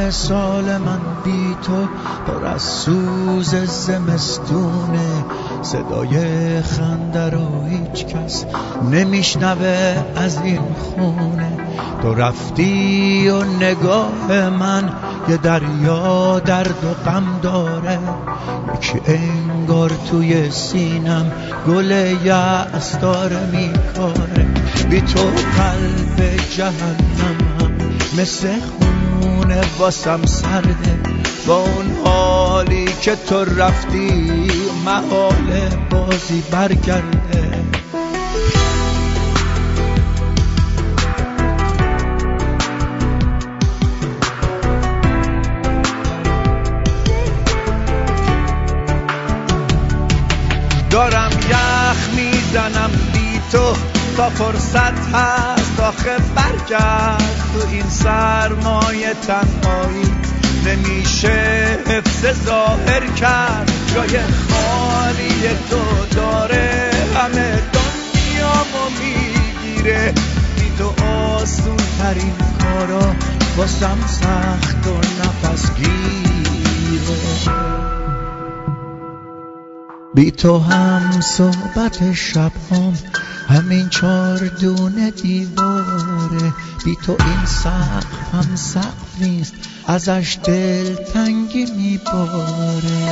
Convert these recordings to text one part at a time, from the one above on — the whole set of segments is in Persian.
سال من بی تو پر از سوز زمستونه، صدای خنده رو هیچ کس نمیشنوه از این خونه. تو رفتی و نگاه من یه دریا درد و غم داره، یکی انگار توی سینم گل یأس داره میکاره. بی تو قلب جهنمم مثل خونه واسم سرده، با اون حالی که تو رفتی محال بازی برگرده. دارم یخ میزنم بی تو تا فرصت هست آخه برگرد. تو این سرمایه تنهایی نمیشه حفظ ظاهر کرد، جای خالی تو داره همه دنیامو میگیره. بی تو آسون ترین کارا واسم سخت و نفس گیره. بی تو هم صحبت شبهام همین 4 دونه دیواره، بی تو این سقف هم سقف نیست ازش دل تنگی میباره.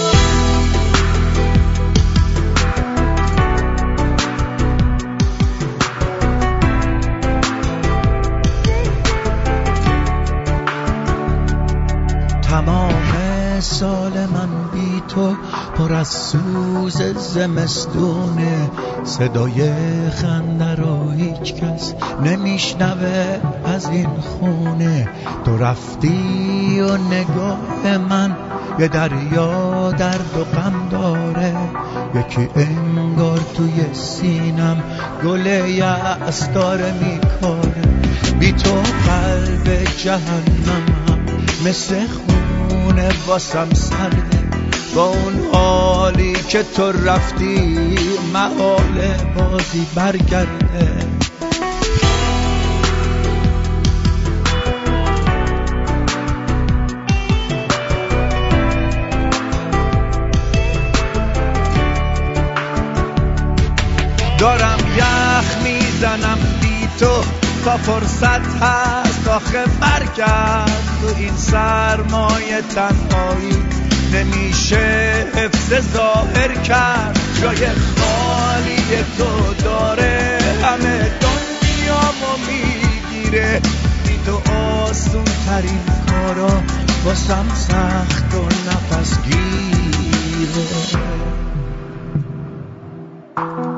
تمام سال من بی تو پر از سوز زمستونه، صدای خنده رو هیچ کس نمیشنوه از این خونه. تو رفتی و نگاه من یه دریا درد و غم داره، یکی انگار توی سینم گل یأس داره میکاره. بی تو قلب جهنمم مثل خونه واسم سرده، با اون حالی که تو رفتی محال بازی برگرده. دارم یخ میزنم بی تو تا فرصت هست آخه برگرد. تو این سرمایه تنهایی نمیشه حفظ ظاهر کرد، جای خالی تو داره همه دنیامو میگیره. بی تو آسون ترین کارا واسم سخت و نفس گیره.